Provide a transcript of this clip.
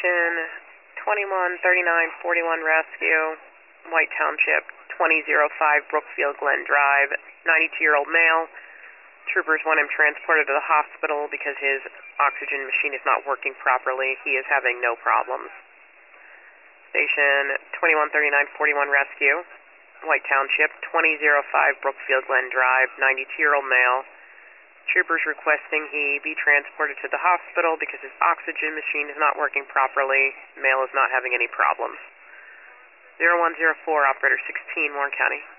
Station 213941 Rescue, White Township, 2005 Brookfield Glen Drive, 92-year-old male. Troopers want him transported to the hospital because his oxygen machine is not working properly. He is having no problems. Station 213941 Rescue, White Township, 2005 Brookfield Glen Drive, 92-year-old male. Troopers requesting he be transported to the hospital because his oxygen machine is not working properly. Male is not having any problems. 0104, Operator 16, Warren County.